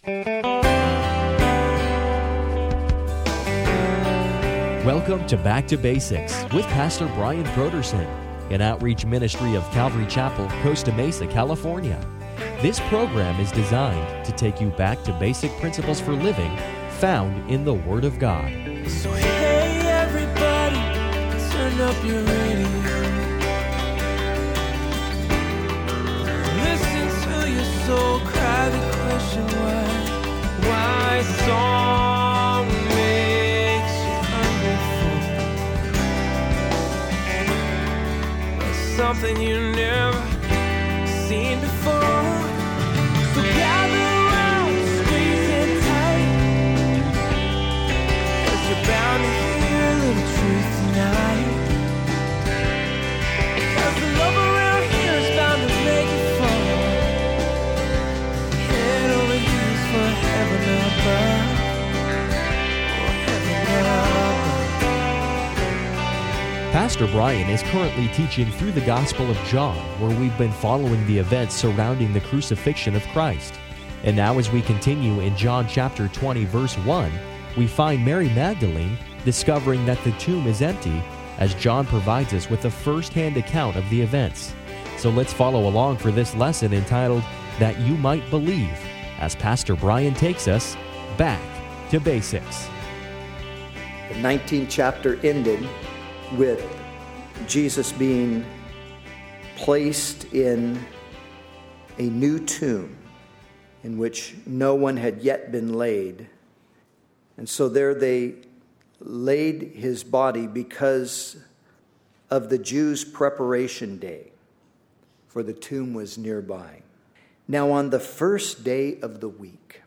Welcome to Back to Basics with Pastor Brian Broderson, an outreach ministry of Calvary Chapel, Costa Mesa, California. This program is designed to take you back to basic principles for living found in the Word of God. So hey everybody, turn up your radio. Listen to your soul cry the question why song makes you hungry for something you never seen before. So gather around, squeeze in tight, 'cause you're bound to hear a little truth tonight. 'Cause the love around here is bound to make you fall. Head over heels for heaven above. Pastor Brian is currently teaching through the Gospel of John, where we've been following the events surrounding the crucifixion of Christ. And now as we continue in John chapter 20, verse 1, we find Mary Magdalene discovering that the tomb is empty, as John provides us with a first-hand account of the events. So let's follow along for this lesson entitled, That You Might Believe, as Pastor Brian takes us back to basics. The 19th chapter ended with Jesus being placed in a new tomb in which no one had yet been laid. And so there they laid his body because of the Jews' preparation day, for the tomb was nearby. Now on the first day of the week,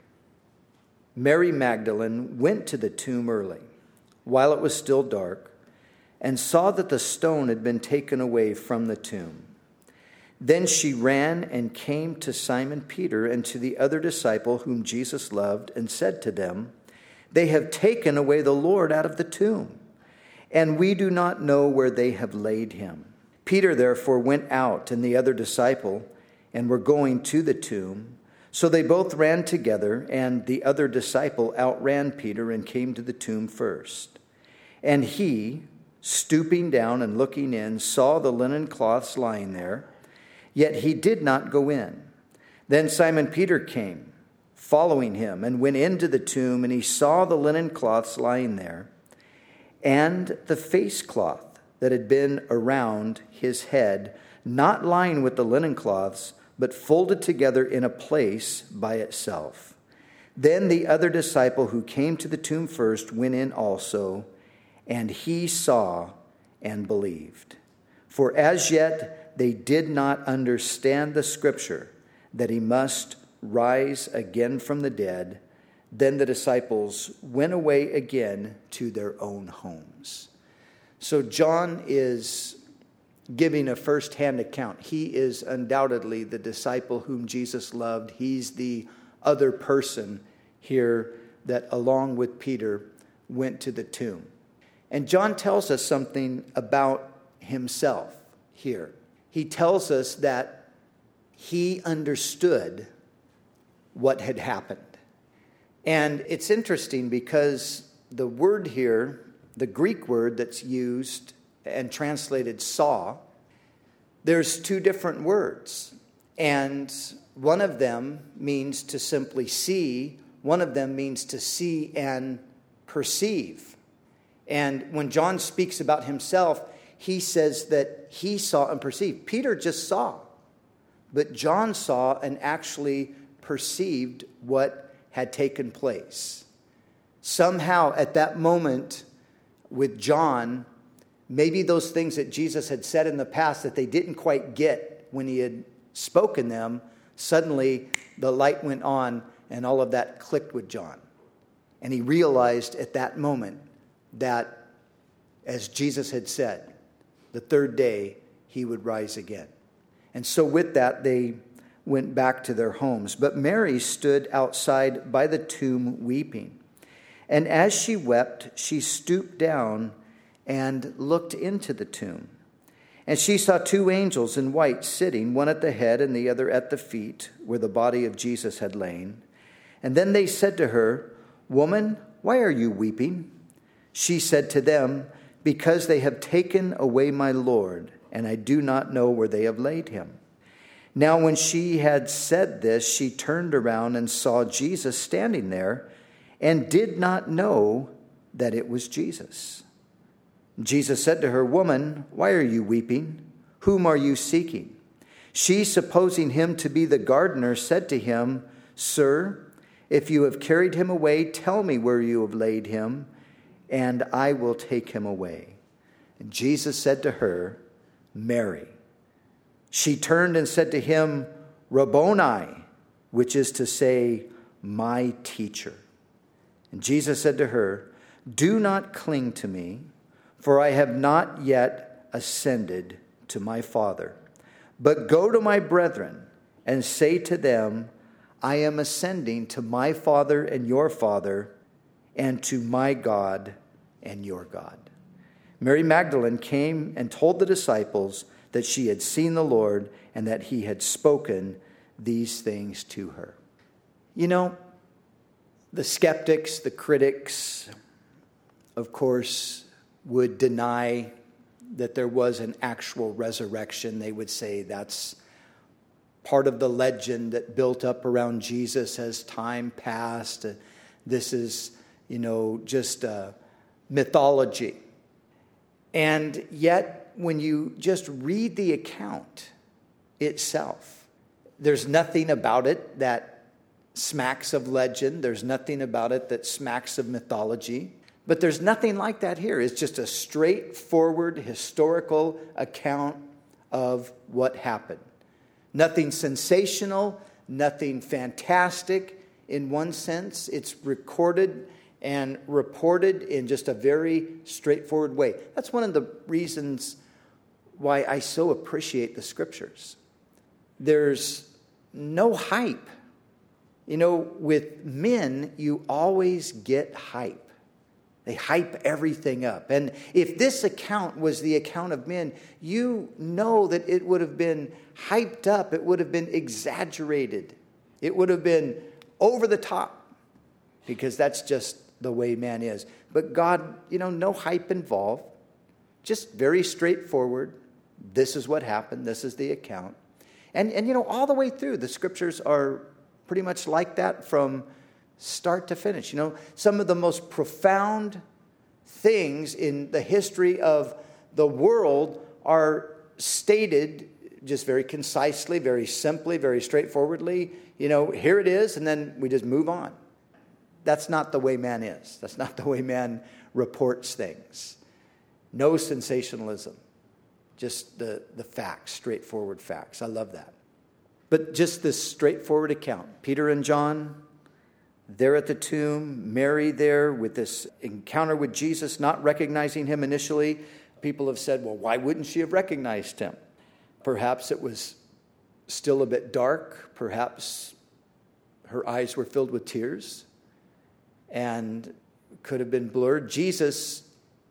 Mary Magdalene went to the tomb early, while it was still dark, and saw that the stone had been taken away from the tomb. Then she ran and came to Simon Peter and to the other disciple whom Jesus loved, and said to them, "They have taken away the Lord out of the tomb, and we do not know where they have laid him." Peter therefore went out, and the other disciple, and were going to the tomb. So they both ran together, and the other disciple outran Peter and came to the tomb first. And he, stooping down and looking in, saw the linen cloths lying there, yet he did not go in. Then Simon Peter came, following him, and went into the tomb, and he saw the linen cloths lying there, and the face cloth that had been around his head, not lying with the linen cloths, but folded together in a place by itself. Then the other disciple who came to the tomb first went in also, and he saw and believed. For as yet they did not understand the scripture that he must rise again from the dead. Then the disciples went away again to their own homes. So John is giving a first-hand account. He is undoubtedly the disciple whom Jesus loved. He's the other person here that, along with Peter, went to the tomb. And John tells us something about himself here. He tells us that he understood what had happened. And it's interesting because the word here, the Greek word that's used and translated saw, there's two different words. And one of them means to simply see. One of them means to see and perceive. And when John speaks about himself, he says that he saw and perceived. Peter just saw, but John saw and actually perceived what had taken place. Somehow at that moment with John, maybe those things that Jesus had said in the past that they didn't quite get when he had spoken them, suddenly the light went on and all of that clicked with John. And he realized at that moment that, as Jesus had said, the third day he would rise again. And so with that, they went back to their homes. But Mary stood outside by the tomb weeping. And as she wept, she stooped down and looked into the tomb. And she saw two angels in white sitting, one at the head and the other at the feet, where the body of Jesus had lain. And then they said to her, "Woman, why are you weeping?" She said to them, "Because they have taken away my Lord, and I do not know where they have laid him." Now when she had said this, she turned around and saw Jesus standing there, and did not know that it was Jesus. Jesus said to her, "Woman, why are you weeping? Whom are you seeking?" She, supposing him to be the gardener, said to him, "Sir, if you have carried him away, tell me where you have laid him, and I will take him away." And Jesus said to her, "Mary." She turned and said to him, "Rabboni," which is to say, "My teacher." And Jesus said to her, "Do not cling to me, for I have not yet ascended to my Father. But go to my brethren and say to them, I am ascending to my Father and your Father, and to my God and your God." Mary Magdalene came and told the disciples that she had seen the Lord and that he had spoken these things to her. You know, the skeptics, the critics, of course, would deny that there was an actual resurrection. They would say that's part of the legend that built up around Jesus as time passed. This is, just mythology. And yet, when you just read the account itself, there's nothing about it that smacks of legend. There's nothing about it that smacks of mythology. But there's nothing like that here. It's just a straightforward historical account of what happened. Nothing sensational, nothing fantastic in one sense. It's recorded and reported in just a very straightforward way. That's one of the reasons why I so appreciate the Scriptures. There's no hype. With men, you always get hype. They hype everything up. And if this account was the account of men, you know that it would have been hyped up. It would have been exaggerated. It would have been over the top, because that's just the way man is. But God, no hype involved. Just very straightforward. This is what happened. This is the account. And all the way through, the Scriptures are pretty much like that from start to finish. Some of the most profound things in the history of the world are stated just very concisely, very simply, very straightforwardly. Here it is, and then we just move on. That's not the way man is. That's not the way man reports things. No sensationalism. Just the facts, straightforward facts. I love that. But just this straightforward account. Peter and John, they're at the tomb. Mary there with this encounter with Jesus, not recognizing him initially. People have said, well, why wouldn't she have recognized him? Perhaps it was still a bit dark. Perhaps her eyes were filled with tears and could have been blurred. Jesus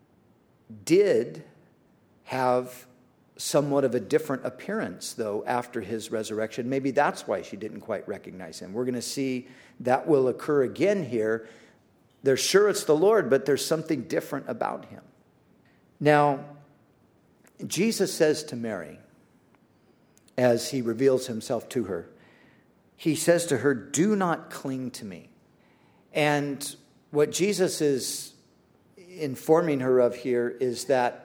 did have somewhat of a different appearance, though, after his resurrection. Maybe that's why she didn't quite recognize him. We're going to see that will occur again here. They're sure it's the Lord, but there's something different about him. Now, Jesus says to Mary, as he reveals himself to her, he says to her, "Do not cling to me." And what Jesus is informing her of here is that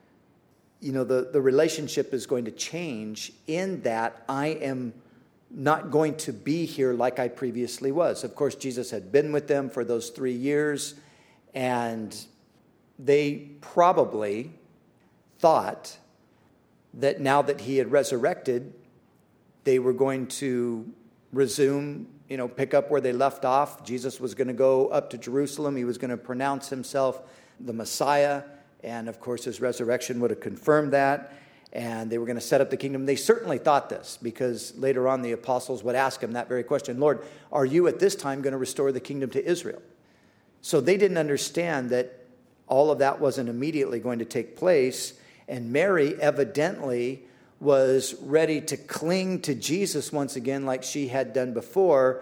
the relationship is going to change in that I am not going to be here like I previously was. Of course, Jesus had been with them for those 3 years, and they probably thought that now that he had resurrected, they were going to resume, pick up where they left off. Jesus was going to go up to Jerusalem. He was going to pronounce himself the Messiah. And, of course, his resurrection would have confirmed that. And they were going to set up the kingdom. They certainly thought this, because later on the apostles would ask him that very question, "Lord, are you at this time going to restore the kingdom to Israel?" So they didn't understand that all of that wasn't immediately going to take place. And Mary evidently was ready to cling to Jesus once again like she had done before.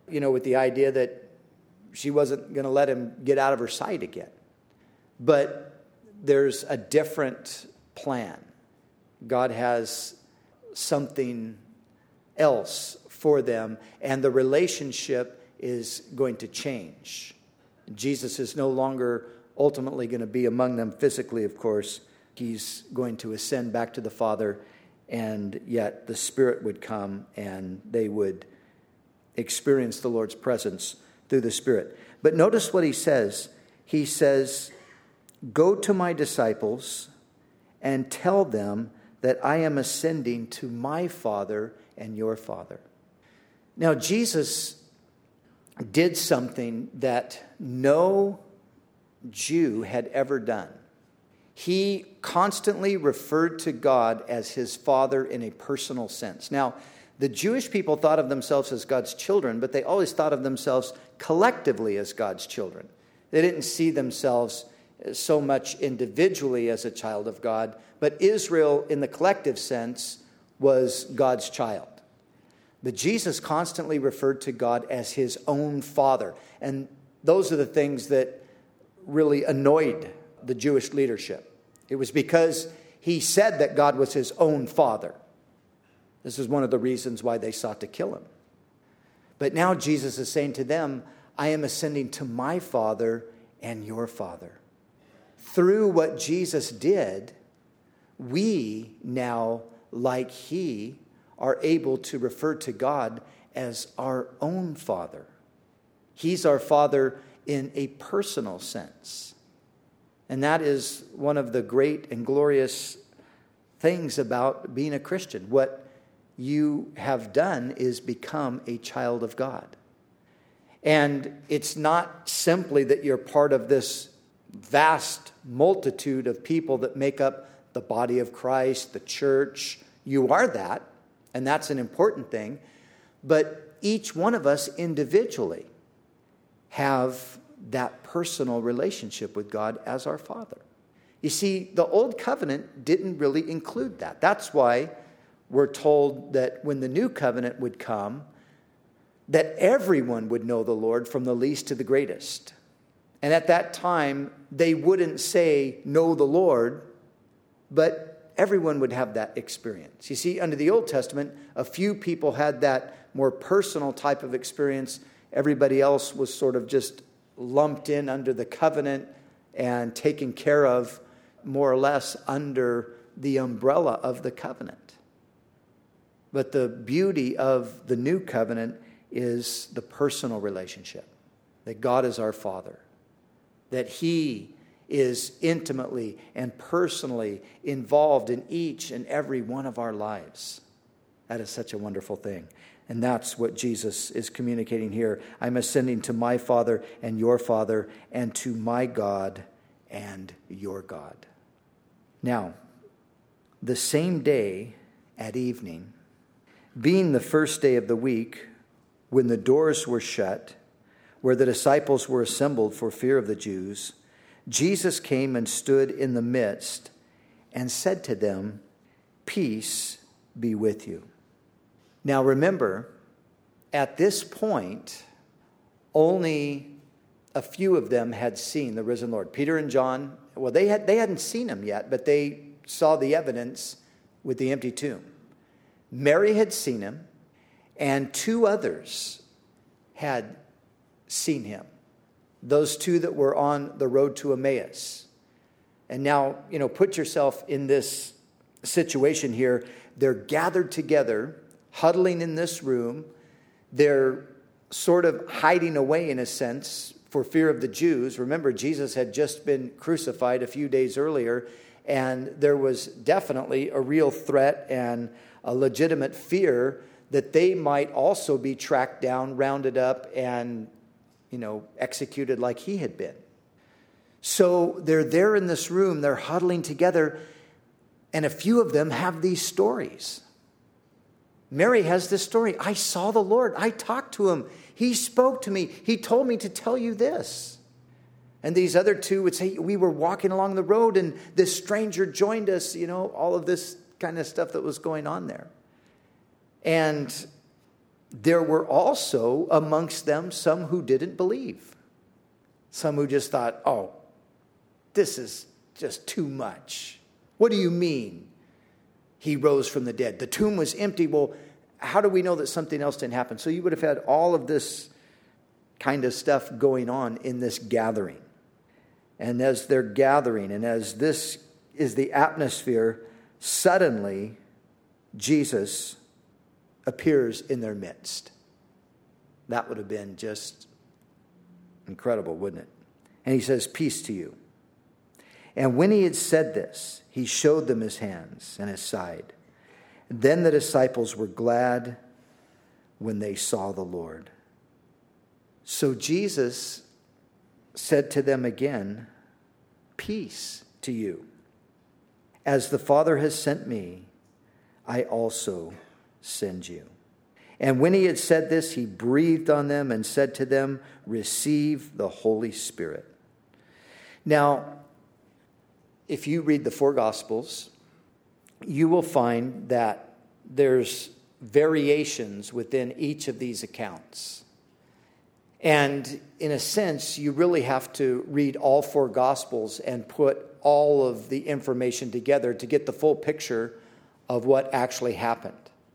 with the idea that she wasn't going to let him get out of her sight again. But there's a different plan. God has something else for them, and the relationship is going to change. Jesus is no longer ultimately going to be among them physically, of course. He's going to ascend back to the Father, and yet the Spirit would come and they would experience the Lord's presence through the Spirit. But notice what he says. He says, "Go to my disciples and tell them that I am ascending to my Father and your Father." Now, Jesus did something that no Jew had ever done. He constantly referred to God as his Father in a personal sense. Now, the Jewish people thought of themselves as God's children, but they always thought of themselves collectively as God's children. They didn't see themselves so much individually as a child of God, but Israel in the collective sense was God's child. But Jesus constantly referred to God as his own Father. And those are the things that really annoyed the Jewish leadership. It was because he said that God was his own Father. This is one of the reasons why they sought to kill him. But now Jesus is saying to them, I am ascending to my Father and your Father. Through what Jesus did, we now, like he, are able to refer to God as our own Father. He's our Father in a personal sense. And that is one of the great and glorious things about being a Christian. What you have done is become a child of God. And it's not simply that you're part of this vast multitude of people that make up the body of Christ, the church. You are that, and that's an important thing. But each one of us individually have that personal relationship with God as our Father. You see, the Old Covenant didn't really include that. That's why we're told that when the New Covenant would come, that everyone would know the Lord from the least to the greatest. And at that time, they wouldn't say, know the Lord, but everyone would have that experience. You see, under the Old Testament, a few people had that more personal type of experience. Everybody else was sort of just lumped in under the covenant and taken care of more or less under the umbrella of the covenant. But the beauty of the new covenant is the personal relationship, that God is our Father, that he is intimately and personally involved in each and every one of our lives. That is such a wonderful thing. And that's what Jesus is communicating here. I'm ascending to my Father and your Father, and to my God and your God. Now, the same day at evening, being the first day of the week, when the doors were shut, where the disciples were assembled for fear of the Jews, Jesus came and stood in the midst and said to them, "Peace be with you." Now remember, at this point, only a few of them had seen the risen Lord. Peter and John, well, they hadn't seen him yet, but they saw the evidence with the empty tomb. Mary had seen him, and two others had seen him. Those two that were on the road to Emmaus. And now, put yourself in this situation here. They're gathered together, huddling in this room. They're sort of hiding away in a sense for fear of the Jews. Remember, Jesus had just been crucified a few days earlier, and there was definitely a real threat and a legitimate fear that they might also be tracked down, rounded up, and executed like he had been. So they're there in this room, they're huddling together, and a few of them have these stories. Mary has this story. I saw the Lord. I talked to him. He spoke to me. He told me to tell you this. And these other two would say, we were walking along the road and this stranger joined us, all of this kind of stuff that was going on there. And there were also amongst them some who didn't believe. Some who just thought, oh, this is just too much. What do you mean he rose from the dead? The tomb was empty. Well, how do we know that something else didn't happen? So you would have had all of this kind of stuff going on in this gathering. And as they're gathering, and as this is the atmosphere, suddenly Jesus appears in their midst. That would have been just incredible, wouldn't it? And he says, peace to you. And when he had said this, he showed them his hands and his side. Then the disciples were glad when they saw the Lord. So Jesus said to them again, peace to you. As the Father has sent me, I also send you. And when he had said this, he breathed on them and said to them, receive the Holy Spirit. Now, if you read the four Gospels, you will find that there's variations within each of these accounts. And in a sense, you really have to read all four Gospels and put all of the information together to get the full picture of what actually happened.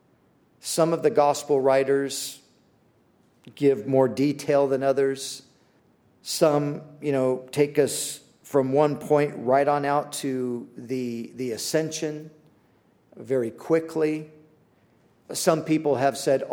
Some of the Gospel writers give more detail than others. Some, take us from one point right on out to the ascension very quickly. Some people have said,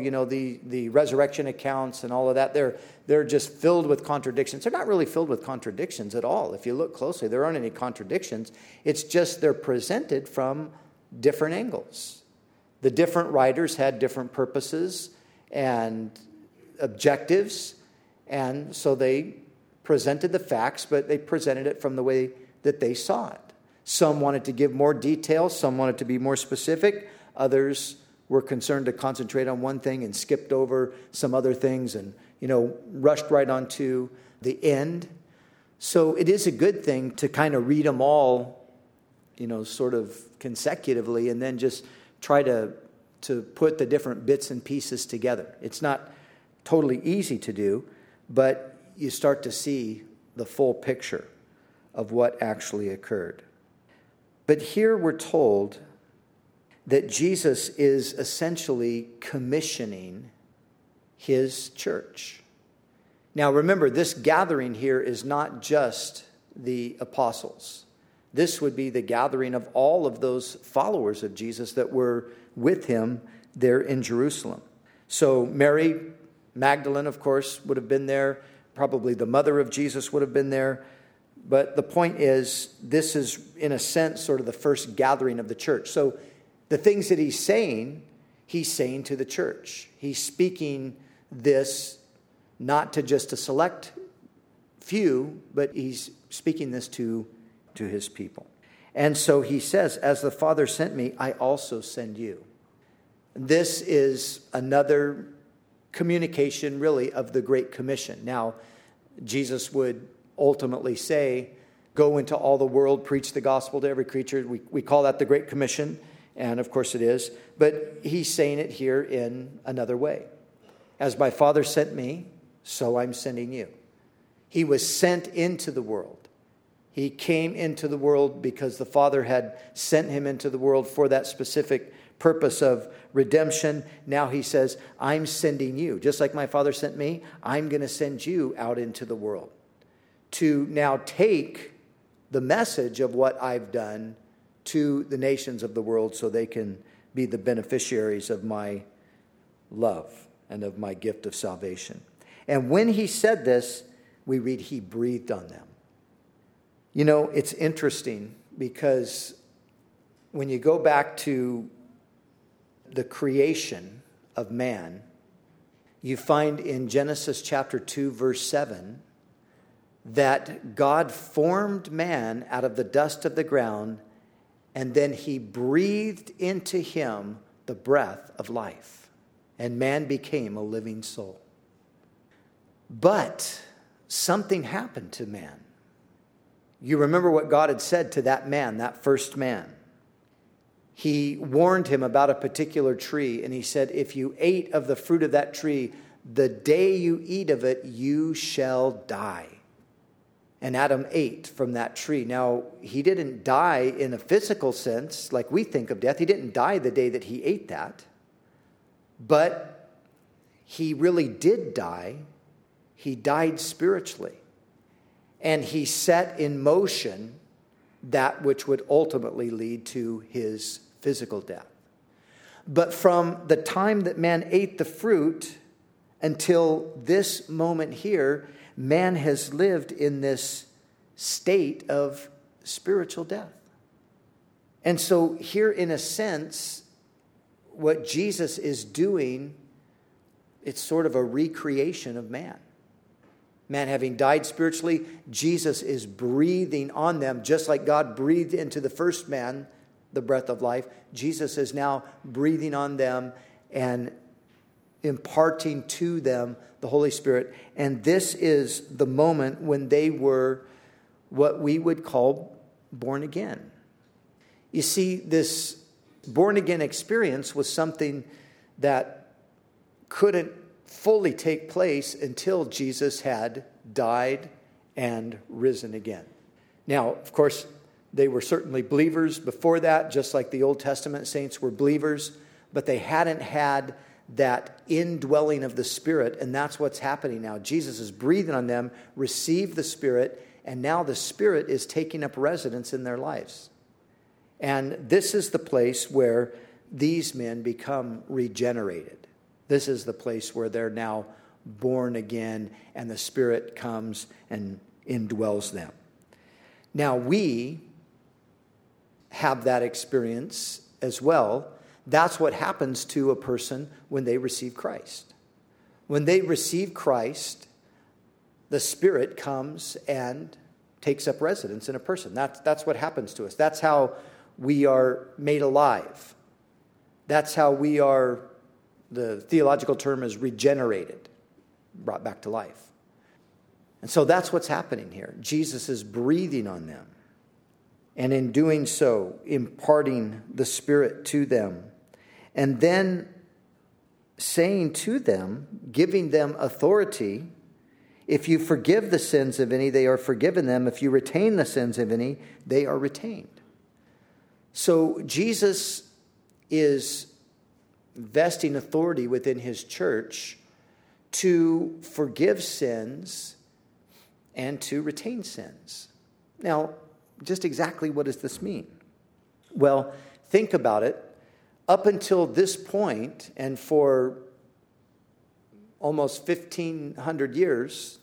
the resurrection accounts and all of that, they're just filled with contradictions. They're not really filled with contradictions at all. If you look closely, there aren't any contradictions. It's just they're presented from different angles. The different writers had different purposes and objectives, and so they presented the facts, but they presented it from the way that they saw it. Some wanted to give more detail, some wanted to be more specific, others were concerned to concentrate on one thing and skipped over some other things and, rushed right on to the end. So it is a good thing to kind of read them all, sort of consecutively and then just try to put the different bits and pieces together. It's not totally easy to do, but you start to see the full picture of what actually occurred. But here we're told that Jesus is essentially commissioning his church. Now remember, this gathering here is not just the apostles. This would be the gathering of all of those followers of Jesus that were with him there in Jerusalem. So Mary Magdalene, of course, would have been there. Probably the mother of Jesus would have been there. But the point is, this is, in a sense, sort of the first gathering of the church. So the things that he's saying to the church. He's speaking this not to just a select few, but he's speaking this to his people. And so he says, as the Father sent me, I also send you. This is another communication, really, of the Great Commission. Now, Jesus would ultimately say, go into all the world, preach the gospel to every creature. We call that the Great Commission, and of course it is. But he's saying it here in another way. As my Father sent me, so I'm sending you. He was sent into the world. He came into the world because the Father had sent him into the world for that specific purpose of redemption. Now he says, I'm sending you. Just like my Father sent me, I'm going to send you out into the world to now take the message of what I've done to the nations of the world so they can be the beneficiaries of my love and of my gift of salvation. And when he said this, we read he breathed on them. It's interesting because when you go back to the creation of man, you find in Genesis chapter 2, verse 7, that God formed man out of the dust of the ground, and then he breathed into him the breath of life, and man became a living soul. But something happened to man. You remember what God had said to that man, that first man. he warned him about a particular tree, and he said, if you ate of the fruit of that tree, the day you eat of it, you shall die. And Adam ate from that tree. Now, he didn't die in a physical sense, like we think of death. He didn't die the day that he ate that. But he really did die. He died spiritually. And he set in motion that which would ultimately lead to his physical death. But from the time that man ate the fruit until this moment here, man has lived in this state of spiritual death. And so here, in a sense, what Jesus is doing, it's sort of a recreation of man. Man having died spiritually, Jesus is breathing on them, just like God breathed into the first man the breath of life. Jesus is now breathing on them and imparting to them the Holy Spirit. And this is the moment when they were what we would call born again. You see, this born again experience was something that couldn't fully take place until Jesus had died and risen again. Now, of course, they were certainly believers before that, just like the Old Testament saints were believers, but they hadn't had that indwelling of the Spirit, and that's what's happening now. Jesus is breathing on them, received the Spirit, and now the Spirit is taking up residence in their lives. And this is the place where these men become regenerated. This is the place where they're now born again, and the Spirit comes and indwells them. Now, we have that experience as well. That's what happens to a person when they receive Christ. When they receive Christ, the Spirit comes and takes up residence in a person. That's what happens to us. That's how we are made alive. That's how we are, the theological term is regenerated, brought back to life. And so that's what's happening here. Jesus is breathing on them, and in doing so, imparting the Spirit to them. And then saying to them, giving them authority, if you forgive the sins of any, they are forgiven them. If you retain the sins of any, they are retained. So Jesus is vesting authority within his church to forgive sins and to retain sins. Now, just exactly what does this mean? Well, think about it. Up until this point, and for almost 1,500 years,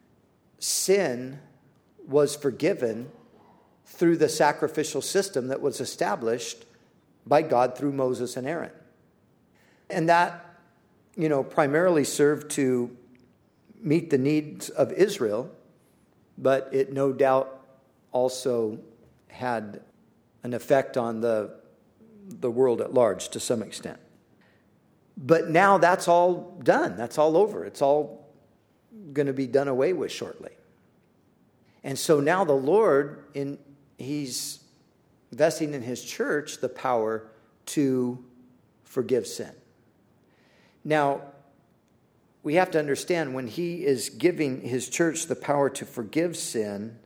sin was forgiven through the sacrificial system that was established by God through Moses and Aaron. And that, primarily served to meet the needs of Israel, but it no doubt also had an effect on the world at large to some extent. But now that's all done. That's all over. It's all going to be done away with shortly. And so now the Lord, he's vesting in his church the power to forgive sin. Now, we have to understand, when he is giving his church the power to forgive sin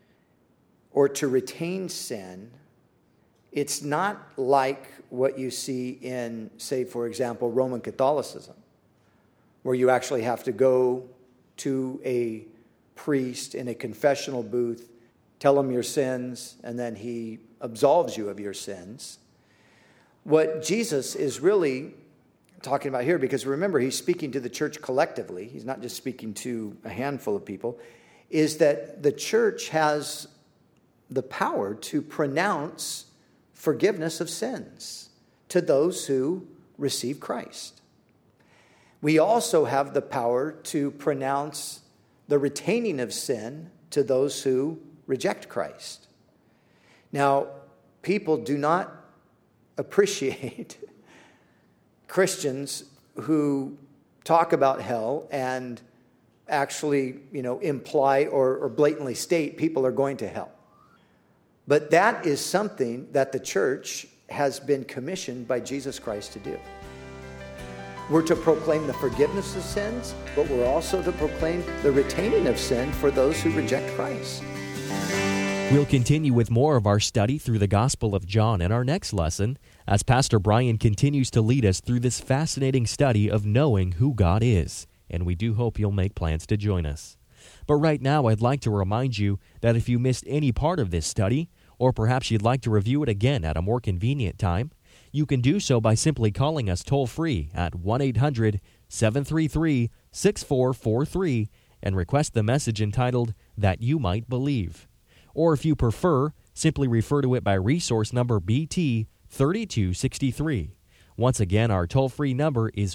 or to retain sin, it's not like what you see in, say, for example, Roman Catholicism, where you actually have to go to a priest in a confessional booth, tell him your sins, and then he absolves you of your sins. What Jesus is really talking about here, because remember, he's speaking to the church collectively, he's not just speaking to a handful of people, is that the church has the power to pronounce forgiveness of sins to those who receive Christ. We also have the power to pronounce the retaining of sin to those who reject Christ. Now, people do not appreciate Christians who talk about hell and actually, imply or blatantly state people are going to hell. But that is something that the church has been commissioned by Jesus Christ to do. We're to proclaim the forgiveness of sins, but we're also to proclaim the retaining of sin for those who reject Christ. We'll continue with more of our study through the Gospel of John in our next lesson as Pastor Brian continues to lead us through this fascinating study of knowing who God is. And we do hope you'll make plans to join us. But right now, I'd like to remind you that if you missed any part of this study, or perhaps you'd like to review it again at a more convenient time, you can do so by simply calling us toll-free at 1-800-733-6443 and request the message entitled, That You Might Believe. Or if you prefer, simply refer to it by resource number BT 3263. Once again, our toll-free number is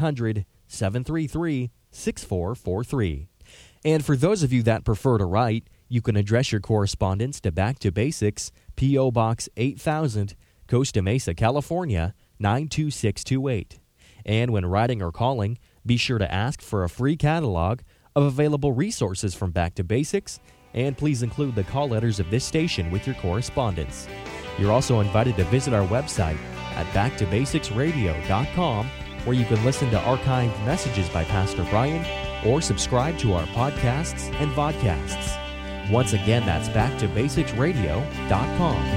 1-800-733-6443. And for those of you that prefer to write, you can address your correspondence to Back to Basics, P.O. Box 8000, Costa Mesa, California, 92628. And when writing or calling, be sure to ask for a free catalog of available resources from Back to Basics, and please include the call letters of this station with your correspondence. You're also invited to visit our website at backtobasicsradio.com, where you can listen to archived messages by Pastor Brian or subscribe to our podcasts and vodcasts. Once again, that's backtobasicsradio.com.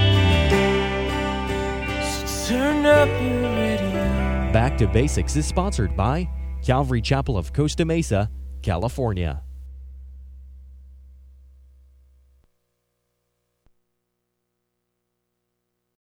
So turn up your radio. Back to Basics is sponsored by Calvary Chapel of Costa Mesa, California.